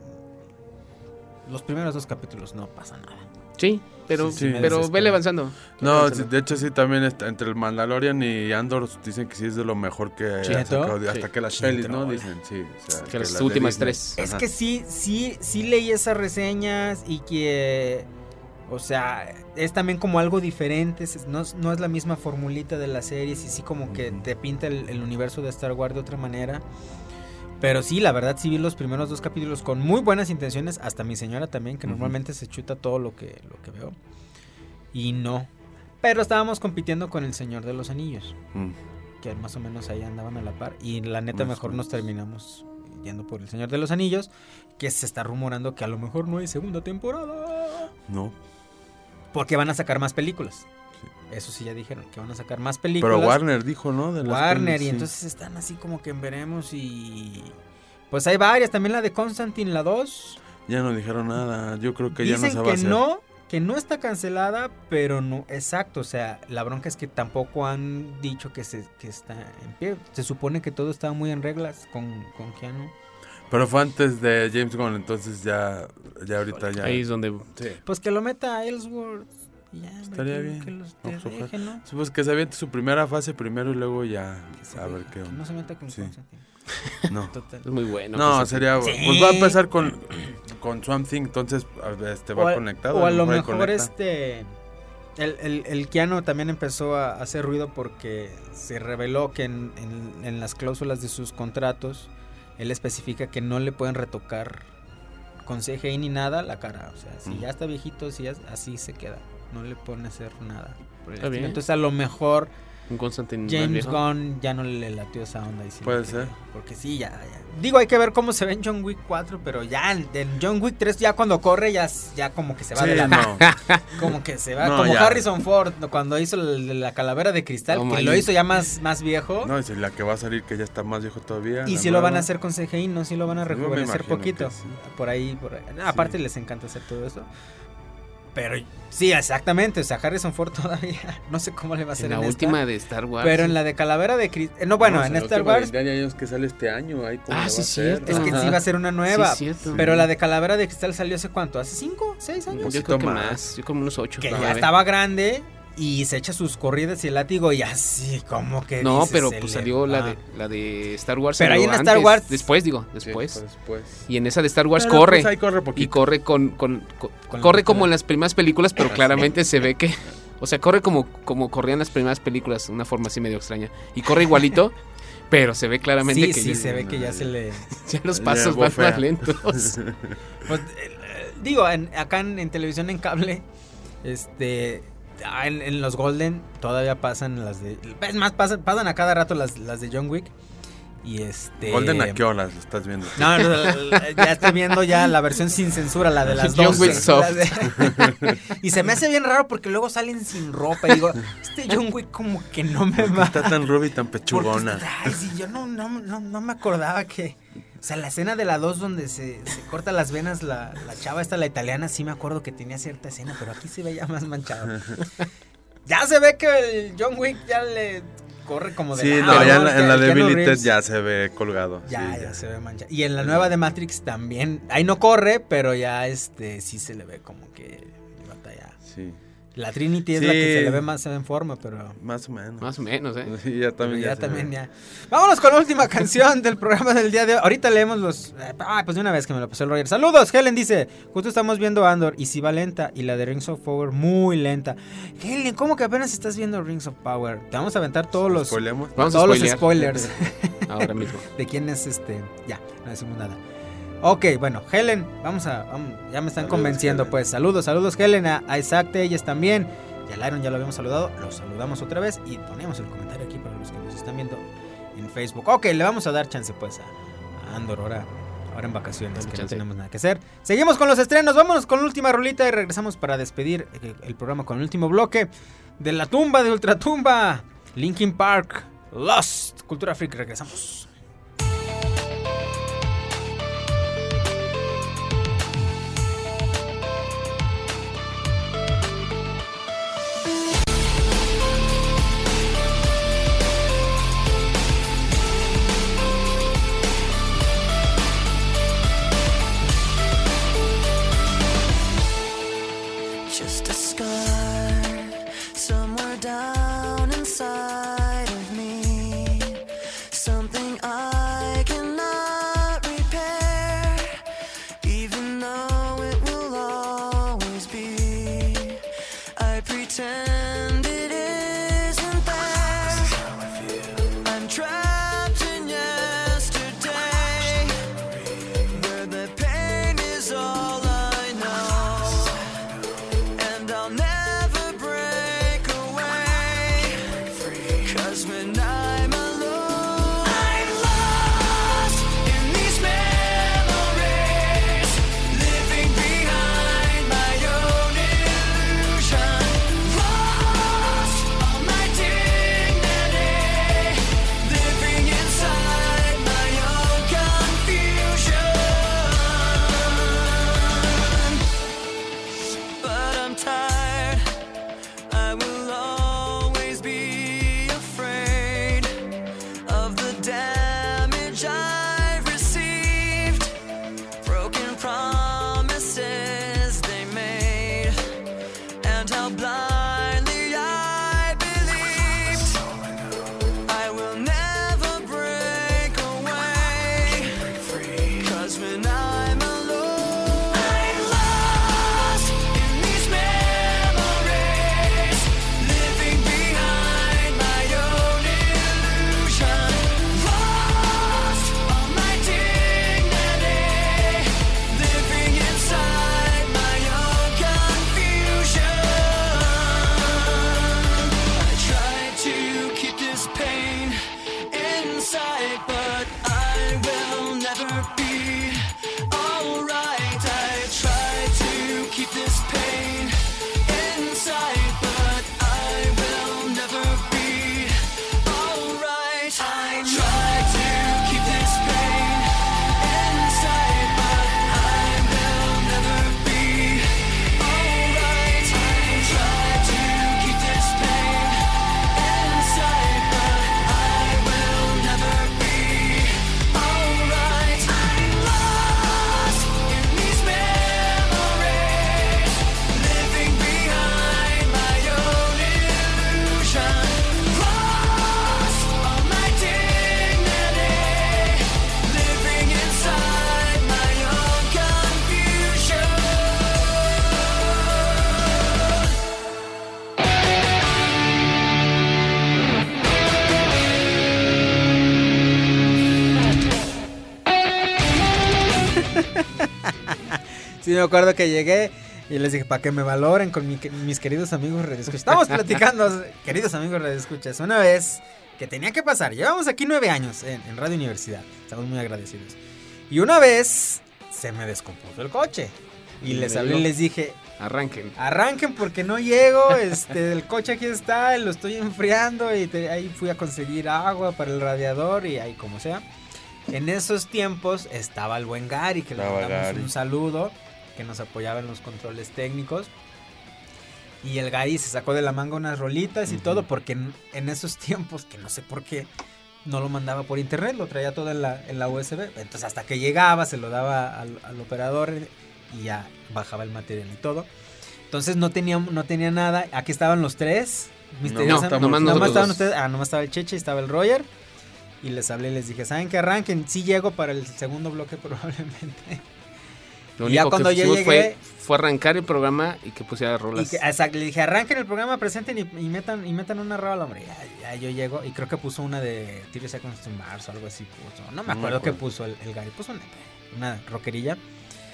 los primeros 2 capítulos no pasa nada. Sí, pero, Sí, sí. pero Me vele avanzando. No, sí, de hecho sí, también está entre el Mandalorian y Andor dicen que sí es de lo mejor que ha ¿Cheto? sacado, hasta Sí. que las pelis, ¿no? Cheto. Dicen, sí. O sea, Que las de últimas Disney. 3. Es Ajá. que sí leí esas reseñas y que, o sea, es también como algo diferente, no es la misma formulita de las series y sí como que te pinta el universo de Star Wars de otra manera. Pero sí, la verdad sí vi los primeros 2 capítulos con muy buenas intenciones, hasta mi señora también, que normalmente se chuta todo lo que veo. Y no. Pero estábamos compitiendo con El Señor de los Anillos, que más o menos ahí andaban a la par. Y la neta Más o mejor nos menos. terminamos yendo por El Señor de los Anillos, que se está rumorando que a lo mejor no hay segunda temporada. No. Porque van a sacar más películas. Eso sí ya dijeron, que van a sacar más películas. Pero Warner dijo, ¿no? De las Warner, pelis, y sí. entonces están así como que en veremos y... Pues hay varias, también la de Constantine, la 2. Ya no dijeron nada, yo creo que ya no Dicen se va a que hacer. que no está cancelada, pero no, exacto, o sea, la bronca es que tampoco han dicho que está en pie. Se supone que todo estaba muy en reglas con Keanu. Pero fue antes de James Gunn, entonces ya ahorita ya. Ahí es donde. Sí. Pues que lo meta a Ellsworth y ya, hombre, Estaría que- bien. que los No, pues, ojalá. dejen, ¿no? Pues que se aviente su primera fase primero y luego ya a ver qué Que no onda. se meta con Sí. Constantine. No. Total. Es muy bueno. No, pues, sería. Sí. Pues va a empezar con Swamp Thing, entonces va conectado. O a lo mejor ahí mejor conecta. el Keanu también empezó a hacer ruido porque se reveló que en las cláusulas de sus contratos él especifica que no le pueden retocar con CGI ni nada la cara. O sea, si ya está viejito, si ya, así se queda. No le pueden hacer nada. por el Está estilo. bien. Entonces a lo mejor Un Constantine más James viejo. Gunn ya no le latió esa onda. Y sí Puede le ser. quedó, porque sí, ya. Digo, hay que ver cómo se ve en John Wick 4, pero ya en John Wick 3 ya cuando corre ya como que se va Sí, de la no. como que se va, No, como ya. Harrison Ford cuando hizo la calavera de cristal, No, que man. lo hizo ya más viejo. No, y si la que va a salir que ya está más viejo todavía. Y la si lo van a nueva. hacer con CGI, no, si lo van a Yo me rejuvenecer imagino poquito. que sí. Por ahí. Aparte les encanta hacer todo eso. Pero sí, exactamente. O sea, Harrison Ford todavía no sé cómo le va a hacer En la esta, última de Star Wars. pero en la de calavera de cristal. No, bueno, No, en o sea, Star la última Wars. de Indiana Jones que sale este año. Ahí cómo Ah, la sí, va a hacer. cierto. Es que sí Ajá. va a ser una nueva. Sí, cierto. Pero la de calavera de cristal salió hace cuánto, ¿hace 5, 6 años? poquito Yo creo que más. más. Yo como unos 8. Que ya estaba grande y se echa sus corridas y el látigo y así como que No, dices, pero se pues le salió va. la de Star Wars. Pero ahí salió en Star antes, Wars- Después, Sí, después. pues, después. Y en esa de Star Wars Pero, corre. pues, ahí corre Y poquito. corre Con corre la como pistola. en las primeras películas, pero claramente se ve que. O sea, corre como corrían las primeras películas, de una forma así medio extraña. Y corre igualito, pero se ve claramente Sí, que sí, ya, se ve que ya se le... ya los Ya pasos van bofea. más lentos. Pues, digo, acá en televisión en cable, en los Golden todavía pasan las de... Es más, pasan a cada rato las de John Wick. Y Golden, ¿a qué horas lo estás viendo? No, ya estoy viendo ya la versión sin censura, la de las John 12. Wick soft. Y se me hace bien raro porque luego salen sin ropa y digo, John Wick como que no me va. Está tan ruby y tan Porque pechugona. ay, sí, yo no me acordaba que... O sea, la escena de la 2 donde se corta las venas la chava esta, la italiana, sí me acuerdo que tenía cierta escena, pero aquí se veía más manchado. Ya se ve que el John Wick ya le corre como de Sí, lado, no, ya ¿no? en la de Keanu Billy Ted Reeves ya se ve colgado. Ya, sí, ya se ve manchado. Y en la nueva de Matrix también, ahí no corre, pero ya sí se le ve como que batalla. Sí, La Trinity es Sí. la que se le ve más en forma, pero... más o menos. Más o menos, ¿eh? Sí, ya Pero también. ya se también ve. ya. Vámonos con la última canción del programa del día de hoy. Ahorita leemos los... pues de una vez que me lo pasó el Roger. Saludos, Helen dice. Justo estamos viendo Andor y si va lenta. Y la de Rings of Power muy lenta. Helen, ¿cómo que apenas estás viendo Rings of Power? Te vamos a aventar todos los... ¿Spoilemos? Vamos a todos los spoilear. spoilers. Ahora mismo. De quién es Ya, no decimos nada. Ok, bueno, Helen, vamos, ya me están Saludos, convenciendo, Helen. pues. Saludos, Helen, a Isaac Telles también. Y a Lyron ya lo habíamos saludado, lo saludamos otra vez y ponemos el comentario aquí para los que nos están viendo en Facebook. Ok, le vamos a dar chance, pues, a Andor ahora. Ahora en vacaciones, que no Chance. tenemos nada que hacer. Seguimos con los estrenos, vámonos con la última rolita y regresamos para despedir el programa con el último bloque de la tumba de Ultratumba. Linkin Park, Lost, Cultura Freak, regresamos. Just a scar somewhere down inside of me, something I cannot repair, even though it will always be. I pretend it isn't there. I'm trapped in yesterday, where the pain is all I know, and I'll never break away, 'cause when I'm alone, I'm lost in these memories, living behind my own illusion, lost all my dignity, living inside my own confusion. But I'm tired, I will always be afraid of the damage I've received, broken promises they made, and how blindly I believed. I will never break away, 'cause when I'm alone, I'm lost in these memories, living behind my own illusion, lost all my dignity, living inside my own confusion. I try to keep this pain inside, but I will never be alright. I try to keep this pain inside, but I will never be alright. I try to keep this pain inside, but I will never be alright. I try to keep this pain inside, but I will never be alright. I'm lost in these memories, living behind my own illusion, lost all my dignity, living inside my own confusion. Sí, me acuerdo que llegué y les dije, para que me valoren con mis queridos amigos radioescuchas. Estamos platicando, queridos amigos radioescuchas, una vez que tenía que pasar. Llevamos aquí 9 años en Radio Universidad. Estamos muy agradecidos. Y una vez se me descompuso el coche. Y les hablé y les dije, arranquen porque no llego, el coche aquí está, lo estoy enfriando y ahí fui a conseguir agua para el radiador y ahí como sea. En esos tiempos estaba el buen Gary, que le mandamos un saludo, que nos apoyaba en los controles técnicos. Y el Gary se sacó de la manga unas rolitas y todo, porque en esos tiempos, que no sé por qué, no lo mandaba por internet, lo traía todo en la USB. Entonces hasta que llegaba se lo daba al operador y ya bajaba el material y todo. Entonces no tenía nada. Aquí estaban los tres. Nomás estaban ustedes. Nomás estaba el Cheche y estaba el Roger. Y les hablé y les dije, ¿saben que arranquen? Sí llego para el segundo bloque probablemente. Lo y ya único cuando que yo hicimos llegué, fue arrancar el programa y que pusiera rolas. Exacto, le dije, arranquen el programa, presenten y metan una rola, hombre. Ya yo llego y creo que puso una de 30 Seconds to Mars o algo así puso. No me acuerdo qué puso el Gary. Puso una rockerilla.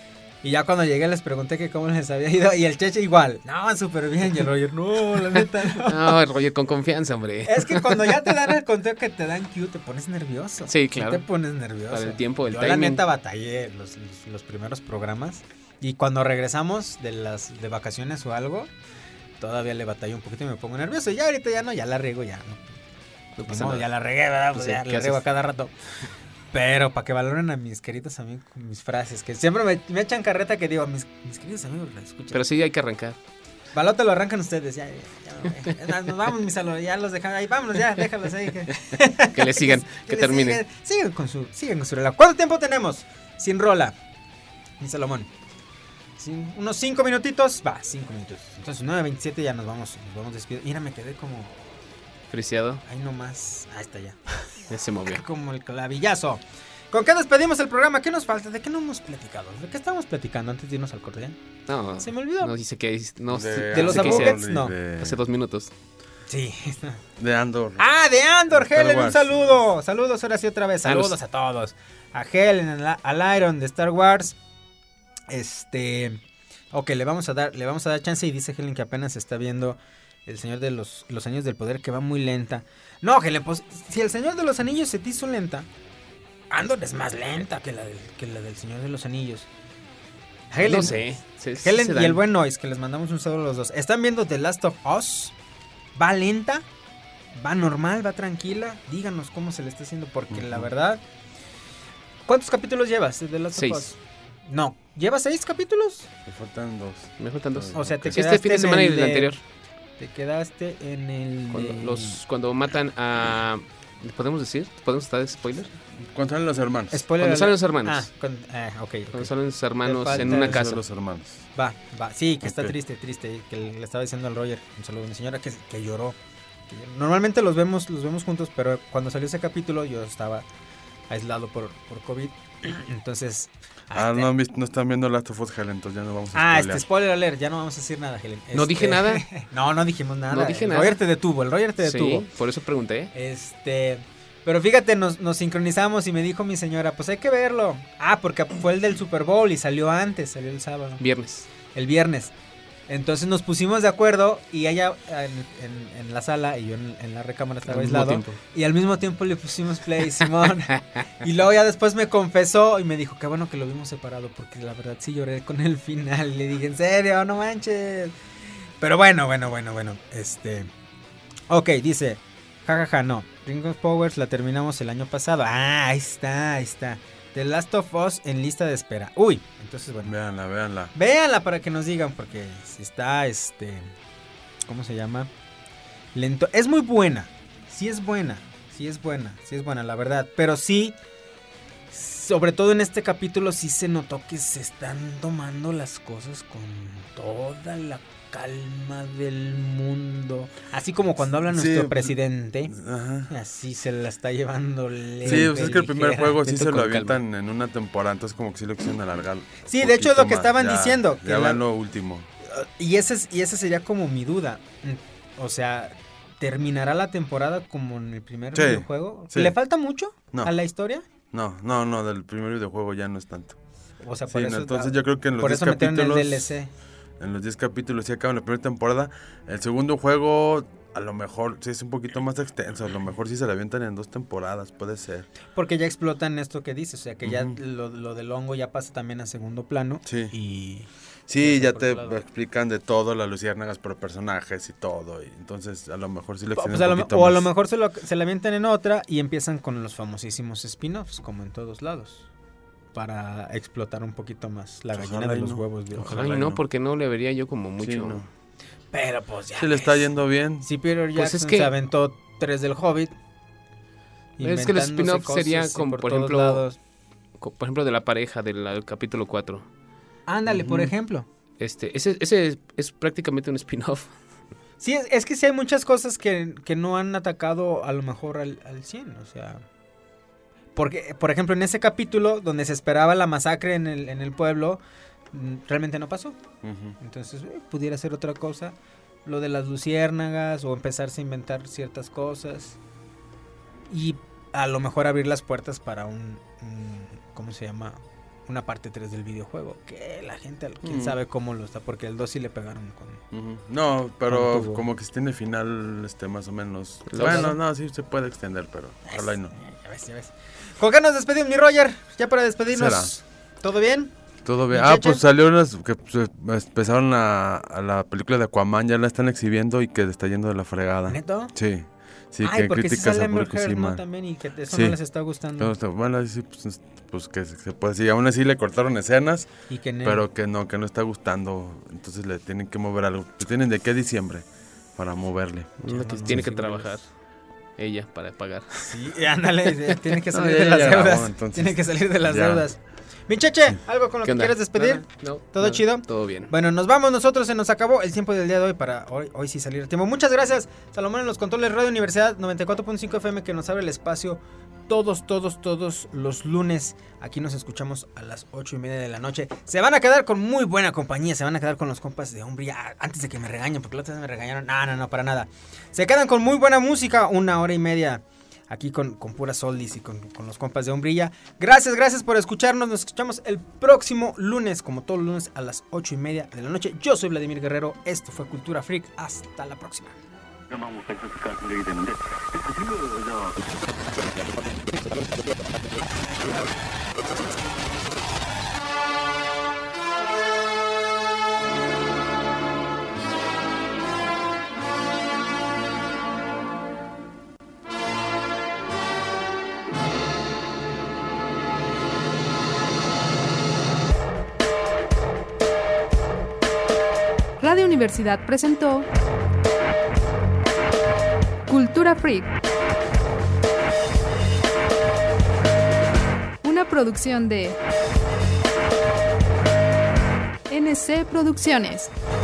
Y ya cuando llegué les pregunté que cómo les había ido. Y el Cheche igual. No, súper bien. Y el Roger, no, la neta no. No, Roger, con confianza, hombre. Es que cuando ya te dan el conteo que te dan Q, te pones nervioso. Sí, claro. Te pones nervioso. Para el tiempo, el Yo timing. la neta batallé los primeros programas. Y cuando regresamos de vacaciones o algo, todavía le batallo un poquito y me pongo nervioso. Y ya ahorita ya no, ya la riego, ya no. pasa No, nada. ya la regué, ¿verdad? Pues Pues sí, ya ¿qué la riego a haces? cada rato. Pero para que valoren a mis queridos amigos con mis frases, que siempre me echan carreta que digo, mis queridos amigos, la escuchan. Pero sí hay que arrancar. Balota lo arrancan ustedes, ya nos vamos, mis saludos, ya los dejamos, ahí vámonos, ya, déjalos ahí. Que le sigan, que le terminen. Sigan con su rola. ¿Cuánto tiempo tenemos sin rola? Mi Salomón. Unos 5 minutitos, 5 minutos. Entonces 9:27 ya nos vamos despidiendo. Mira, me quedé como, Friseado, ahí nomás, ahí está ya. ya se movió. Como el clavillazo. ¿Con qué despedimos el programa? ¿Qué nos falta? ¿De qué no hemos platicado? ¿De qué estábamos platicando antes de irnos al corte? No, Se me olvidó. no dice que no, de los sé qué hice Abuggets, no. hace 2 minutos. Sí. De Andor. Ah, de Andor, Star Helen, un Wars. saludo. Saludos ahora sí otra vez. A los- Saludos a todos. A Helen, al Iron de Star Wars. Ok, le vamos a dar chance y dice Helen que apenas está viendo El Señor de los Anillos del Poder, que va muy lenta. No, Helen, pues si El Señor de los Anillos se te hizo lenta, Andor es más lenta que la del Señor de los Anillos. Helen, No sé. Helen se y dan. el buen Noise, que les mandamos un saludo a los dos. ¿Están viendo The Last of Us? ¿Va lenta? ¿Va normal? ¿Va tranquila? Díganos cómo se le está haciendo, porque la verdad... ¿Cuántos capítulos llevas de The Last 6. of Us? No, ¿llevas 6 capítulos? Me faltan 2. Me faltan 2. O sea, te Este quedaste fin de en semana y el de- anterior. Te quedaste en el... Cuando matan a... ¿Podemos decir? ¿Podemos estar de spoiler? ¿Cuándo salen los hermanos? Spoiler Cuando alert. salen los hermanos. Ok. Cuando salen los hermanos Te en falta una el- casa. Los hermanos. Va. Sí, que está Ok. triste, que le estaba diciendo al Roger, un saludo a mi señora, que lloró. Normalmente los vemos juntos, pero cuando salió ese capítulo yo estaba aislado por COVID. Entonces... No están viendo Last of Us, Helen, entonces ya no vamos a spoilear. Spoiler alert, ya no vamos a decir nada, Helen. ¿No dije nada? No dijimos nada. No dije el nada. Roger te detuvo, Sí, por eso pregunté. Pero fíjate, nos sincronizamos y me dijo mi señora, pues hay que verlo. Porque fue el del Super Bowl y salió el sábado. El viernes. Entonces nos pusimos de acuerdo y ella en la sala y yo en la recámara estaba Al mismo aislado. tiempo. Y al mismo tiempo le pusimos play, Simón. Y luego ya después me confesó y me dijo, qué bueno que lo vimos separado, porque la verdad sí lloré con el final. Y le dije, en serio, no manches. Pero bueno. Ok, dice, jajaja, no. Ring of Powers la terminamos el año pasado. Ahí está. The Last of Us en lista de espera. Uy, entonces bueno. Véanla. Véanla para que nos digan, porque si está, ¿cómo se llama? Lento. Es muy buena. Sí es buena, la verdad. Pero sí, sobre todo en este capítulo, sí se notó que se están tomando las cosas con toda la calma del mundo. Así como cuando habla nuestro presidente. Ajá. Así se la está llevando leve. Sí, pues es que el primer ligera. juego sí Lento se lo con avientan en una temporada, entonces como que sí lo quisieron alargar. Sí, de hecho es lo que estaban Ya- diciendo. Ya va en lo último. Y ese sería como mi duda. O sea, ¿terminará la temporada como en el primer Sí, videojuego? sí. ¿Le falta mucho No. a la historia? No, del primer videojuego ya no es tanto. O sea, Sí, por no, eso, entonces yo creo que en los por 10 eso metieron capítulos... el DLC. En los 10 capítulos sí acaban la primera temporada. El segundo juego, a lo mejor sí es un poquito más extenso. A lo mejor sí se la avientan en 2 temporadas, puede ser. Porque ya explotan esto que dices. O sea, que ya Ujú. lo del hongo ya pasa también a segundo plano. Sí. Y... Sí, ya por te otro lado. explican de todo, las luciérnagas por personajes y todo. Y entonces a lo mejor sí le Pues extienden a un lo, poquito o a lo más. mejor se la avientan en otra y empiezan con los famosísimos spin-offs, como en todos lados. Para explotar un poquito más la Ojalá gallina de y los no. huevos de oro. Ojalá. Ay, y no, no. porque no le vería yo como mucho. Sí, no. Pero pues ya. Se le está yendo bien. Sí, Peter Jackson Pues es que- se aventó 3 del Hobbit. Es que el inventándose spin-off cosas sería y como, por todos ejemplo, lados. Por ejemplo, de la pareja del capítulo 4. Ándale, por ejemplo. Ese es prácticamente un spin-off. Sí, es que sí hay muchas cosas que no han atacado a lo mejor al 100, o sea... Porque, por ejemplo, en ese capítulo donde se esperaba la masacre en el pueblo, realmente no pasó. Ujú. Entonces, pudiera ser otra cosa. Lo de las luciérnagas o empezarse a inventar ciertas cosas. Y a lo mejor abrir las puertas para un ¿cómo se llama? una parte 3 del videojuego. Que la gente, quién sabe cómo lo está, porque el 2 sí le pegaron con... No, pero con tubo. como que si tiene final más o menos. ¿Lo Bueno, sabes? no, sí se puede extender, pero ojalá y no. Ya ves. ¿Con qué nos despedimos, mi Roger? Ya para despedirnos. Será. ¿Todo bien? Todo bien. ¿Cheche? Pues salió que pues, empezaron a la película de Aquaman, ya la están exhibiendo y que le está yendo de la fregada. ¿Neto? Sí. Sí, Ay, que porque si críticas sale a Amber público Heard, sí, ¿no? man. También, y que eso Sí. no les está gustando. Bueno, sí, pues que se puede decir. Aún así le cortaron escenas, Y que pero que no está gustando. Entonces le tienen que mover algo. Pues tienen de qué diciembre para moverle. Tiene que trabajar ella para pagar. Sí, ándale, tiene que salir No, de ya las grabó, deudas. entonces. Tiene que salir de las Ya. deudas. Mi Cheche, ¿algo con lo ¿Qué que onda? quieres despedir? Nada, no, ¿Todo nada, chido? Todo bien. Bueno, nos vamos nosotros, se nos acabó el tiempo del día de hoy para hoy sí salir a tiempo. Muchas gracias, Salomón, en los controles Radio Universidad 94.5 FM, que nos abre el espacio todos los lunes. Aquí nos escuchamos a las 8:30 de la noche. Se van a quedar con muy buena compañía, se van a quedar con los compas de Umbría. Antes de que me regañen, porque la otra vez me regañaron. No, para nada. Se quedan con muy buena música, 1h30 aquí con puras oldies y con los compas de Umbrilla. Gracias por escucharnos. Nos escuchamos el próximo lunes, como todos los lunes, a las 8:30 de la noche. Yo soy Vladimir Guerrero. Esto fue Cultura Freak. Hasta la próxima. Radio Universidad presentó Cultura Freak, una producción de NC Producciones.